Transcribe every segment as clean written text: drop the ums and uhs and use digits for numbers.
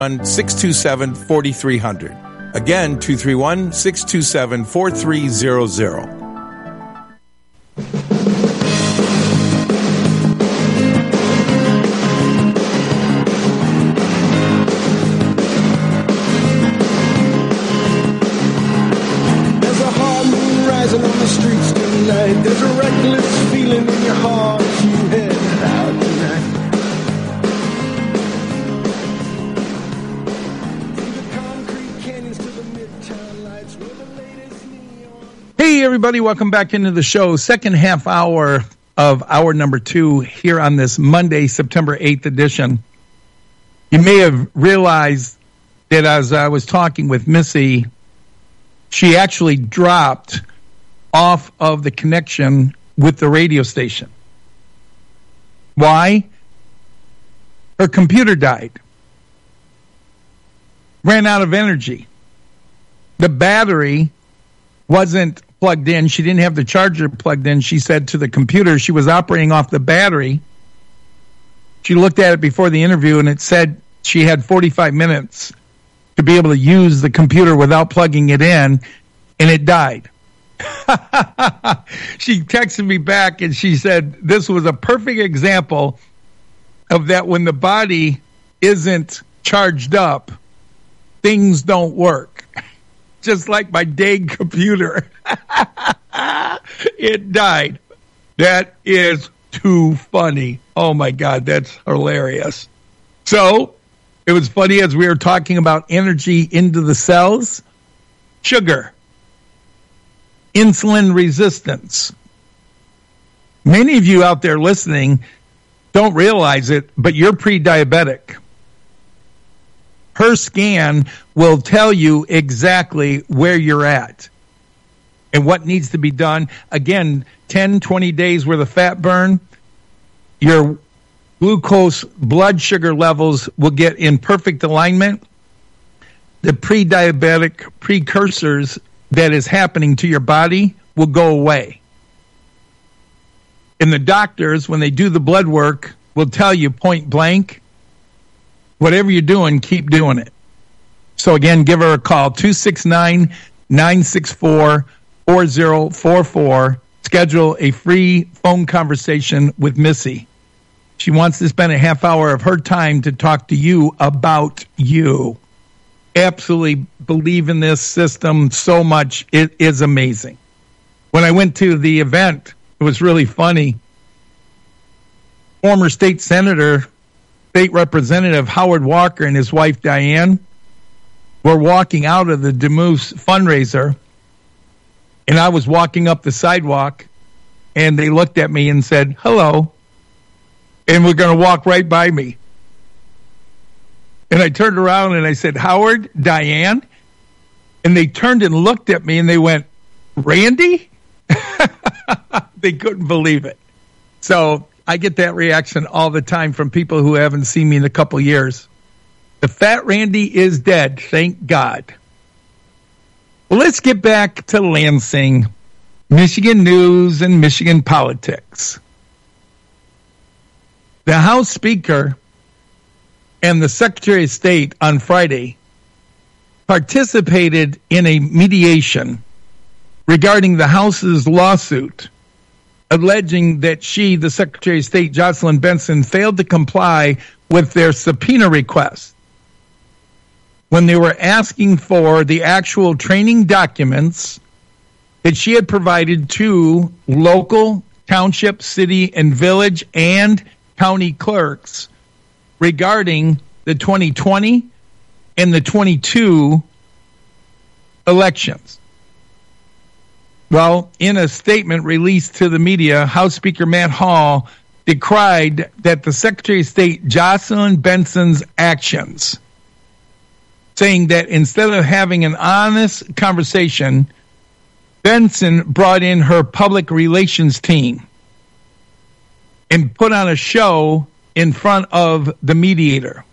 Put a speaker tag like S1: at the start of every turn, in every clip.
S1: 627-4300. Again, 231-627-4300.
S2: There's a reckless feeling in your heart as you head out tonight. Through the concrete canyons to the midtown lights where the latest neon.
S3: Hey everybody, welcome back into the show. Second half hour of hour number 2 here on this Monday, September 8th edition. You may have realized that as I was talking with Missy, she actually dropped off of the connection with the radio station. Why? Her computer died. Ran out of energy. The battery wasn't plugged in. She didn't have the charger plugged in. She said to the computer she was operating off the battery. She looked at it before the interview and it said she had 45 minutes to be able to use the computer without plugging it in, and it died. She texted me back and she said this was a perfect example of that when the body isn't charged up, things don't work. Just like my dang computer. It died. That is too funny. Oh my God, that's hilarious. So it was funny as we were talking about energy into the cells, sugar. Insulin resistance. Many of you out there listening don't realize it, but you're pre-diabetic. Her scan will tell you exactly where you're at and what needs to be done. Again, 10, 20 days worth of fat burn, your glucose blood sugar levels will get in perfect alignment. The pre-diabetic precursors that is happening to your body will go away. And the doctors, when they do the blood work, will tell you point blank, whatever you're doing, keep doing it. So again, give her a call, 269-964-4044. Schedule a free phone conversation with Missy. She wants to spend a half hour of her time to talk to you about you. Absolutely believe in this system so much. It is amazing. When I went to the event, it was really funny. Former state senator, state representative Howard Walker and his wife Diane were walking out of the Demus fundraiser, and I was walking up the sidewalk, and they looked at me and said, hello, and we're going to walk right by me. And I turned around and I said, Howard, Diane? And they turned and looked at me and they went, Randy? They couldn't believe it. So I get that reaction all the time from people who haven't seen me in a couple years. The fat Randy is dead, thank God. Well, let's get back to Lansing, Michigan news and Michigan politics. The House Speaker and the Secretary of State on Friday participated in a mediation regarding the House's lawsuit alleging that she, the Secretary of State, Jocelyn Benson, failed to comply with their subpoena request when they were asking for the actual training documents that she had provided to local, township, city, and village and county clerks regarding the 2020 and the 22 elections. Well, in a statement released to the media, House Speaker Matt Hall decried that the Secretary of State, Jocelyn Benson's actions, saying that instead of having an honest conversation, Benson brought in her public relations team and put on a show in front of the mediator.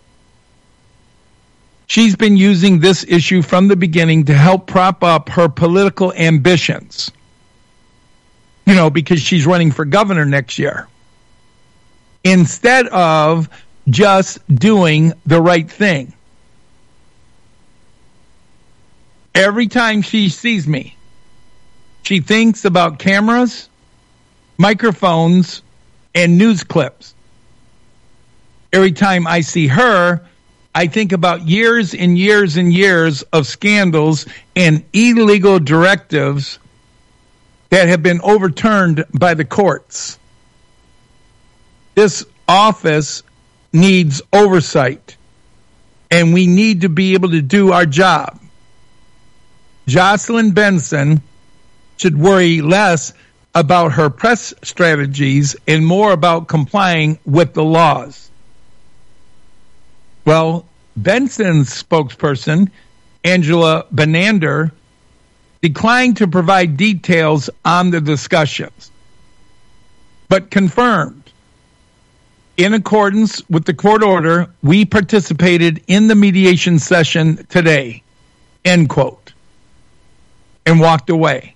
S3: She's been using this issue from the beginning to help prop up her political ambitions. You know, because she's running for governor next year. Instead of just doing the right thing. Every time she sees me, she thinks about cameras, microphones, and news clips. Every time I see her, I think about years and years and years of scandals and illegal directives that have been overturned by the courts. This office needs oversight, and we need to be able to do our job. Jocelyn Benson should worry less about her press strategies and more about complying with the laws. Well, Benson's spokesperson, Angela Benander, declined to provide details on the discussions, but confirmed, in accordance with the court order, we participated in the mediation session today, end quote, and walked away.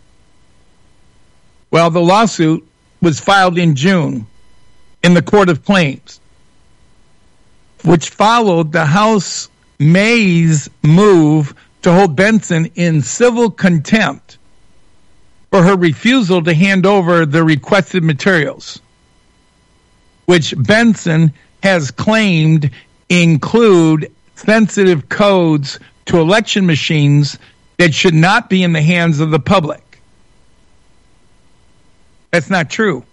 S3: Well, the lawsuit was filed in June in the Court of Claims, which followed the House May's move to hold Benson in civil contempt for her refusal to hand over the requested materials, which Benson has claimed include sensitive codes to election machines that should not be in the hands of the public. That's not true.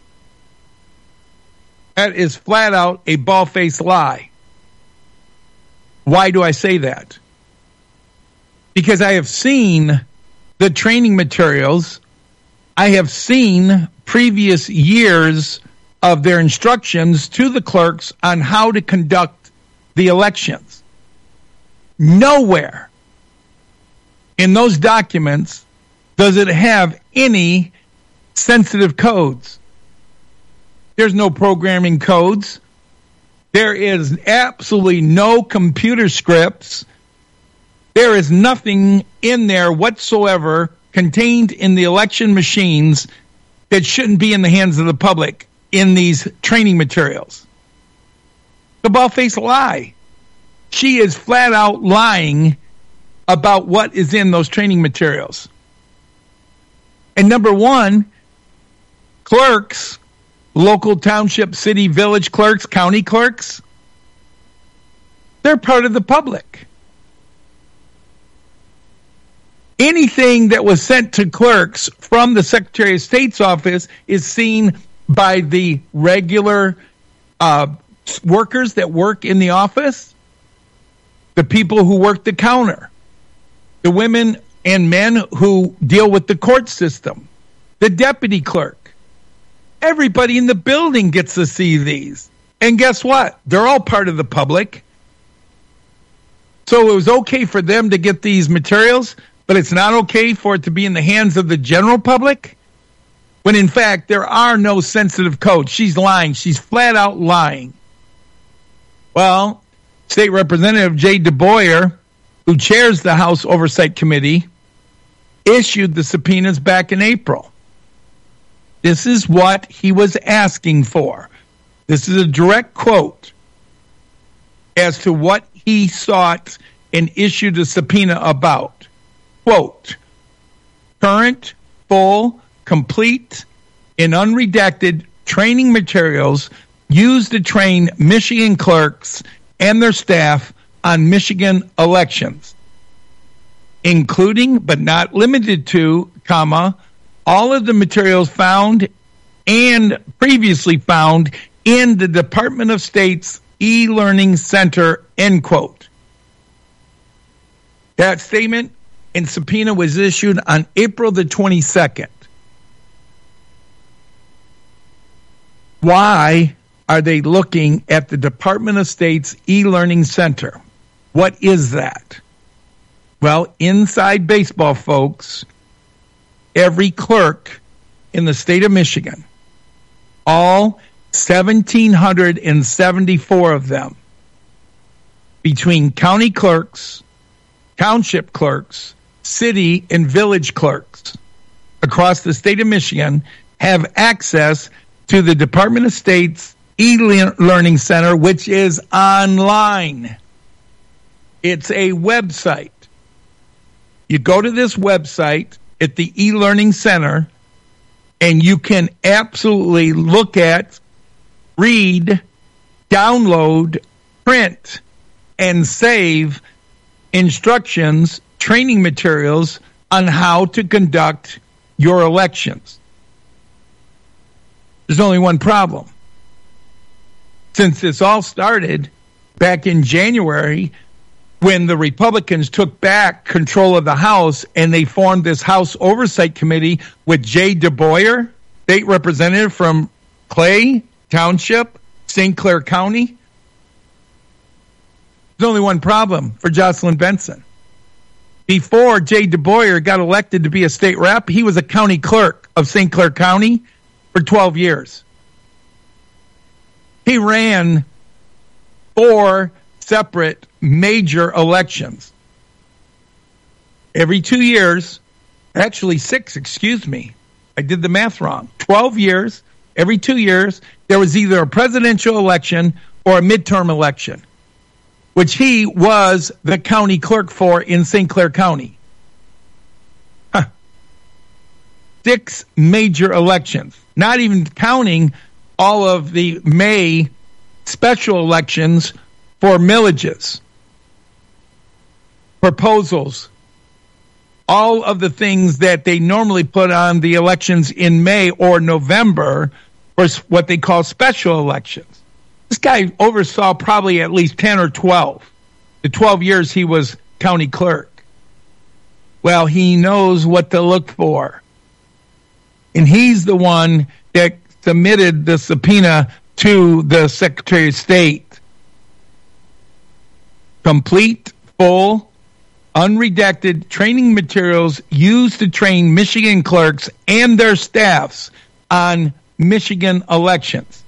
S3: That is flat out a bald-faced lie. Why do I say that? Because I have seen the training materials. I have seen previous years of their instructions to the clerks on how to conduct the elections. Nowhere in those documents does it have any sensitive codes. There's no programming codes. There is absolutely no computer scripts. There is nothing in there whatsoever contained in the election machines that shouldn't be in the hands of the public in these training materials. The bald-faced lie. She is flat out lying about what is in those training materials. And number one, clerks, local, township, city, village clerks, county clerks, they're part of the public. Anything that was sent to clerks from the Secretary of State's office is seen by the regular workers that work in the office, the people who work the counter, the women and men who deal with the court system, the deputy clerk. Everybody in the building gets to see these. And guess what? They're all part of the public. So it was okay for them to get these materials, but it's not okay for it to be in the hands of the general public? When in fact, there are no sensitive codes. She's lying. She's flat out lying. Well, State Representative Jay DeBoyer, who chairs the House Oversight Committee, issued the subpoenas back in April. This is what he was asking for. This is a direct quote as to what he sought and issued a subpoena about. Quote, current, full, complete, and unredacted training materials used to train Michigan clerks and their staff on Michigan elections, including but not limited to, all of the materials found and previously found in the Department of State's e-learning center, end quote. That statement and subpoena was issued on April the 22nd. Why are they looking at the Department of State's e-learning center? What is that? Well, inside baseball, folks, every clerk in the state of Michigan, all 1,774 of them, between county clerks, township clerks, city and village clerks across the state of Michigan, have access to the Department of State's e-learning center, which is online. It's a website. You go to this website at the e-learning center, and you can absolutely look at, read, download, print, and save instructions, training materials on how to conduct your elections. There's only one problem. Since this all started back in January, when the Republicans took back control of the House and they formed this House Oversight Committee with Jay DeBoyer, state representative from Clay Township, St. Clair County. There's only one problem for Jocelyn Benson. Before Jay DeBoyer got elected to be a state rep, he was a county clerk of St. Clair County for 12 years. He ran 4 separate major elections. Every 2 years, actually 6, excuse me. I did the math wrong. 12 years, every 2 years, there was either a presidential election or a midterm election, which he was the county clerk for in St. Clair County. 6 major elections, not even counting all of the May special elections for millages, proposals, all of the things that they normally put on the elections in May or November for what they call special elections. This guy oversaw probably at least 10 or 12, the 12 years he was county clerk. Well, he knows what to look for. And he's the one that submitted the subpoena to the Secretary of State. Complete, full, unredacted training materials used to train Michigan clerks and their staffs on Michigan elections,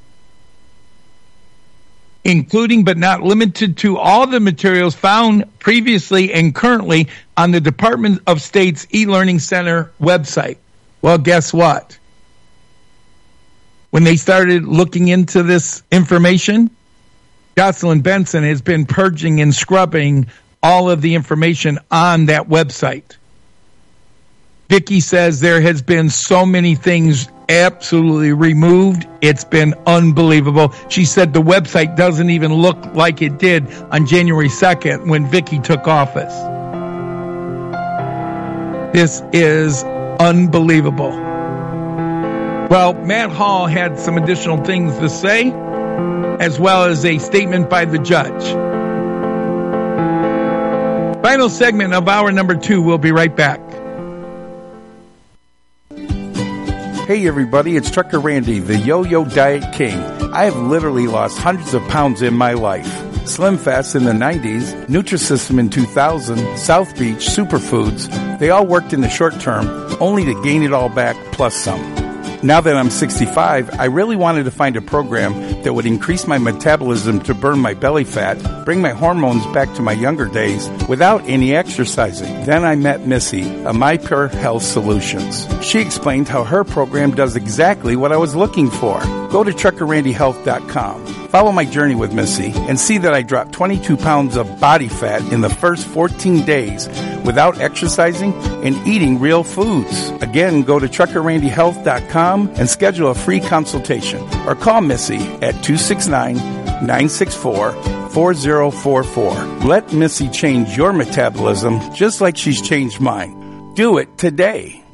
S3: including but not limited to all the materials found previously and currently on the Department of State's e-learning center website. Well, guess what? When they started looking into this information, Jocelyn Benson has been purging and scrubbing all of the information on that website. Vicki says there has been so many things absolutely removed. It's been unbelievable. She said the website doesn't even look like it did on January 2nd when Vicki took office. This is unbelievable. Well, Matt Hall had some additional things to say, as well as a statement by the judge. Final segment of hour number 2. We'll be right back.
S4: Hey everybody, it's Trucker Randy, the Yo-Yo Diet King. I have literally lost hundreds of pounds in my life. Slim Fast in the 90s, Nutrisystem in 2000, South Beach, Superfoods, they all worked in the short term, only to gain it all back plus some. Now that I'm 65, I really wanted to find a program that would increase my metabolism to burn my belly fat, bring my hormones back to my younger days without any exercising. Then I met Missy of My Pure Health Solutions. She explained how her program does exactly what I was looking for. Go to TruckerRandyHealth.com. Follow my journey with Missy and see that I dropped 22 pounds of body fat in the first 14 days without exercising and eating real foods. Again, go to TruckerRandyHealth.com and schedule a free consultation or call Missy at 269-964-4044. Let Missy change your metabolism just like she's changed mine. Do it today.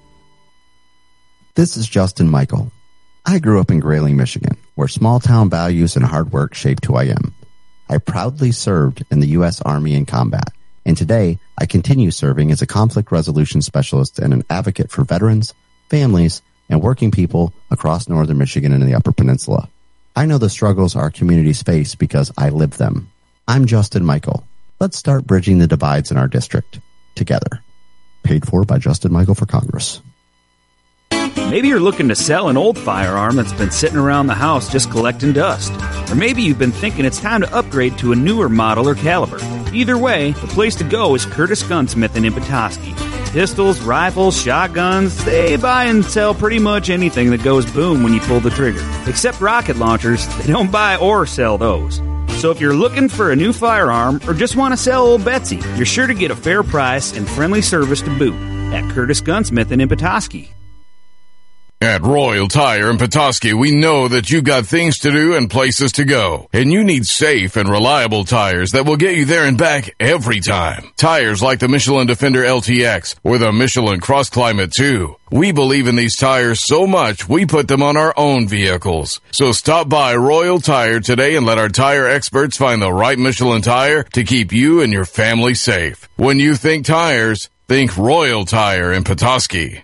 S5: This is Justin Michael. I grew up in Grayling, Michigan, where small-town values and hard work shaped who I am. I proudly served in the U.S. Army in combat, and today I continue serving as a conflict resolution specialist and an advocate for veterans, families, and working people across northern Michigan and the Upper Peninsula. I know the struggles our communities face because I live them. I'm Justin Michael. Let's start bridging the divides in our district together. Paid for by Justin Michael for Congress.
S6: Maybe you're looking to sell an old firearm that's been sitting around the house just collecting dust. Or maybe you've been thinking it's time to upgrade to a newer model or caliber. Either way, the place to go is Curtis Gunsmith in Petoskey. Pistols, rifles, shotguns, they buy and sell pretty much anything that goes boom when you pull the trigger. Except rocket launchers, they don't buy or sell those. So if you're looking for a new firearm or just want to sell old Betsy, you're sure to get a fair price and friendly service to boot at Curtis Gunsmith in Petoskey.
S7: At Royal Tire in Petoskey, we know that you've got things to do and places to go, and you need safe and reliable tires that will get you there and back every time. Tires like the Michelin Defender LTX or the Michelin Cross Climate 2. We believe in these tires so much, we put them on our own vehicles. So stop by Royal Tire today and let our tire experts find the right Michelin tire to keep you and your family safe. When you think tires, think Royal Tire in Petoskey.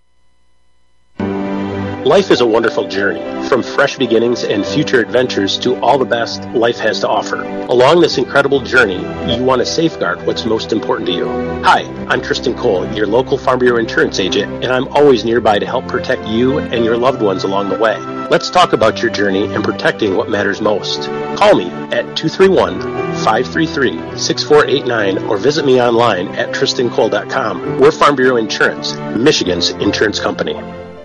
S8: Life is a wonderful journey, from fresh beginnings and future adventures to all the best life has to offer. Along this incredible journey, you want to safeguard what's most important to you. Hi, I'm Tristan Cole, your local Farm Bureau insurance agent, and I'm always nearby to help protect you and your loved ones along the way. Let's talk about your journey and protecting what matters most. Call me at 231-533-6489 or visit me online at tristancole.com. We're Farm Bureau Insurance, Michigan's insurance company.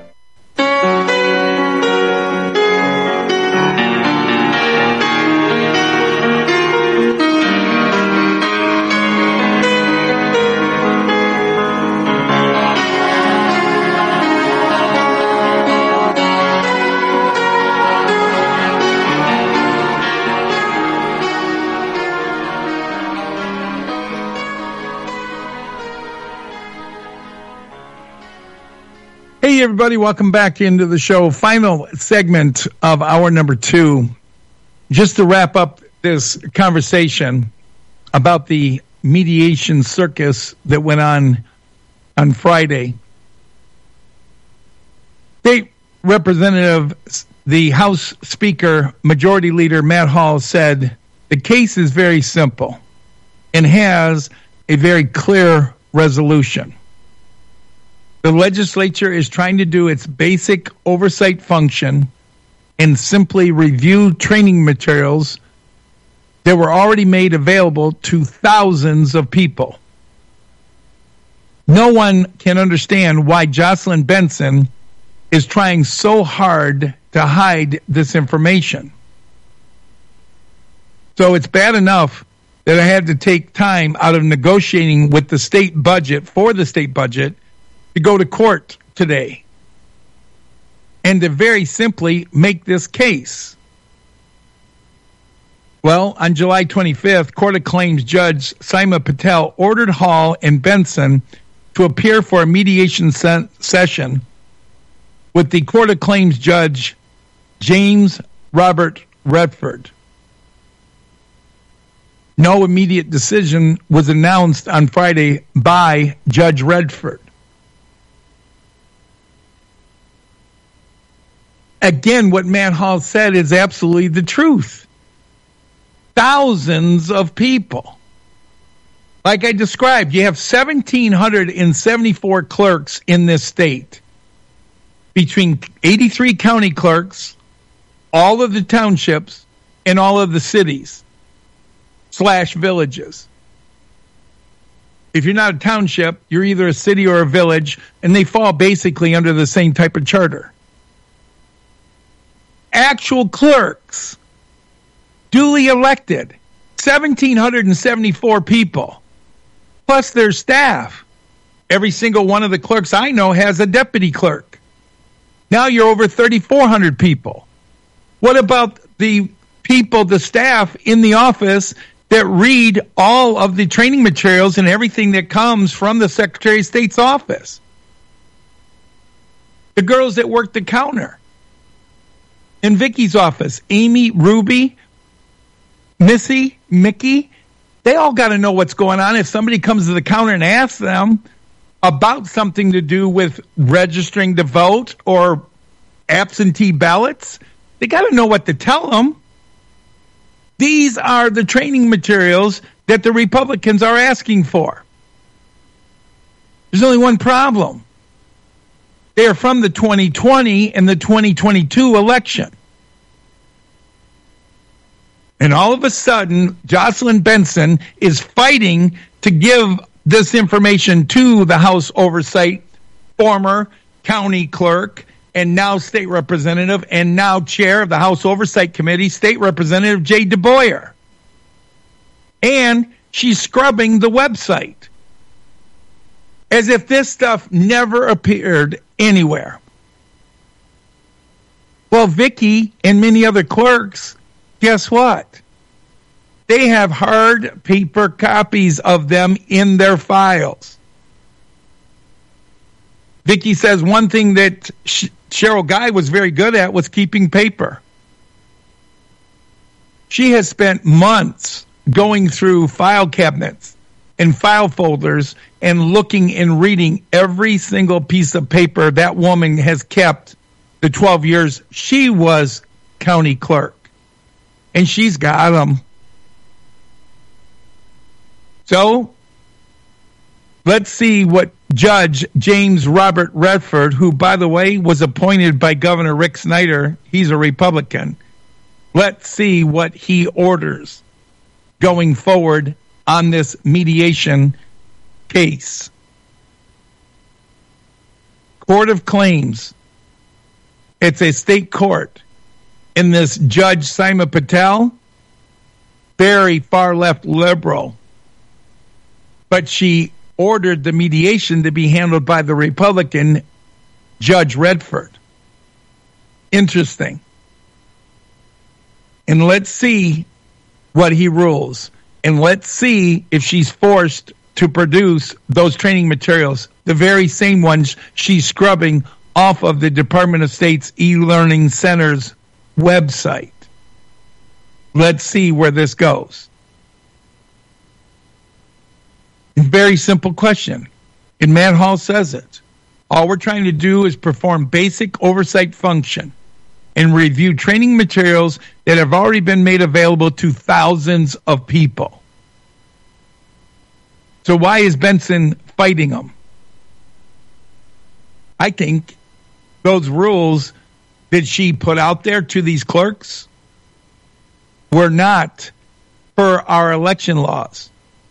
S3: Hey, everybody, welcome back into the show. Final segment of hour number 2. Just to wrap up this conversation about the mediation circus that went on Friday. State Representative, the House Speaker, Majority Leader Matt Hall said the case is very simple and has a very clear resolution. The legislature is trying to do its basic oversight function and simply review training materials that were already made available to thousands of people. No one can understand why Jocelyn Benson is trying so hard to hide this information. So it's bad enough that I had to take time out of negotiating with the state budget to go to court today and to very simply make this case. Well, on July 25th, Court of Claims Judge Seema Patel ordered Hall and Benson to appear for a mediation session with the Court of Claims Judge James Robert Redford. No immediate decision was announced on Friday by Judge Redford. Again, what Matt Hall said is absolutely the truth. Thousands of people. Like I described, you have 1,774 clerks in this state. Between 83 county clerks, all of the townships, and all of the cities / villages. If you're not a township, you're either a city or a village, and they fall basically under the same type of charter. Actual clerks, duly elected, 1,774 people, plus their staff. Every single one of the clerks I know has a deputy clerk. Now you're over 3,400 people. What about the people, the staff in the office that read all of the training materials and everything that comes from the Secretary of State's office? The girls that work the counter. In Vicky's office, Amy, Ruby, Missy, Mickey, they all got to know what's going on. If somebody comes to the counter and asks them about something to do with registering to vote or absentee ballots, they got to know what to tell them. These are the training materials that the Republicans are asking for. There's only one problem. They are from the 2020 and the 2022 election. And all of a sudden, Jocelyn Benson is fighting to give this information to the House Oversight, former county clerk, and now state representative, and now chair of the House Oversight Committee, State Representative Jay DeBoyer. And she's scrubbing the website as if this stuff never appeared anywhere. Well, Vicky and many other clerks, guess what? They have hard paper copies of them in their files. Vicky says one thing that Cheryl Guy was very good at was keeping paper. She has spent months going through file cabinets and file folders and looking and reading every single piece of paper that woman has kept the 12 years she was county clerk. And she's got them. So, let's see what Judge James Robert Redford, who, by the way, was appointed by Governor Rick Snyder, he's a Republican. Let's see what he orders going forward on this mediation case. Court of Claims. It's a state court. In this Judge Simon Patel, very far left liberal. But she ordered the mediation to be handled by the Republican Judge Redford. Interesting. And let's see what he rules. And let's see if she's forced to produce those training materials, the very same ones she's scrubbing off of the Department of State's e-learning center's website. Let's see where this goes. Very simple question. And Matt Hall says it. All we're trying to do is perform basic oversight function and review training materials that have already been made available to thousands of people. So why is Benson fighting them? I think those rules that she put out there to these clerks were not for our election laws.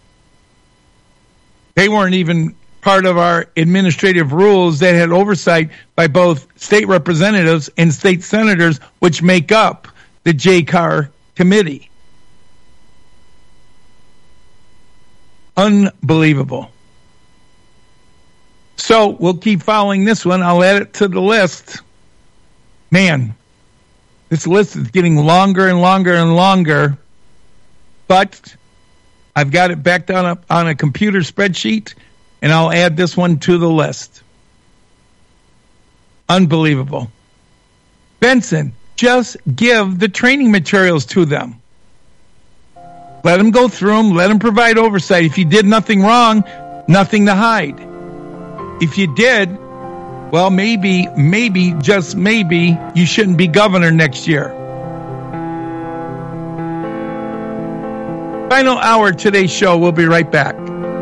S3: They weren't even part of our administrative rules that had oversight by both state representatives and state senators, which make up the JCAR committee. Unbelievable. So we'll keep following this one. I'll add it to the list. Man, this list is getting longer and longer and longer, but I've got it backed on a computer spreadsheet, and I'll add this one to the list. Unbelievable. Benson, just give the training materials to them. Let them go through them. Let them provide oversight. If you did nothing wrong, nothing to hide. If you did, well, maybe, just maybe, you shouldn't be governor next year. Final hour of today's show. We'll be right back.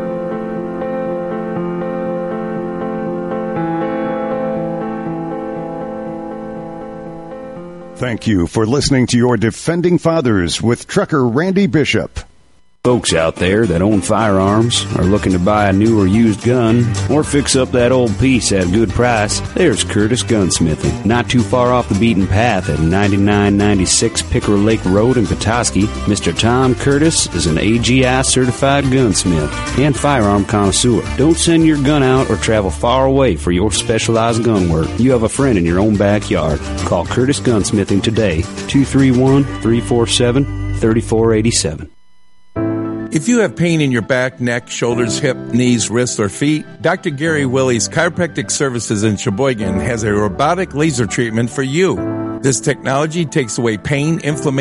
S9: Thank you for listening to your Defending Fathers with Trucker Randy Bishop.
S6: Folks out there that own firearms are looking to buy a new or used gun or fix up that old piece at a good price, there's Curtis Gunsmithing. Not too far off the beaten path at 9996 Pickerel Lake Road in Petoskey, Mr. Tom Curtis is an AGI certified gunsmith and firearm connoisseur. Don't send your gun out or travel far away for your specialized gun work. You have a friend in your own backyard. Call Curtis Gunsmithing today, 231-347-3487.
S1: If you have pain in your back, neck, shoulders, hip, knees, wrists, or feet, Dr. Gary Willie's Chiropractic Services in Sheboygan has a robotic laser treatment for you. This technology takes away pain, inflammation,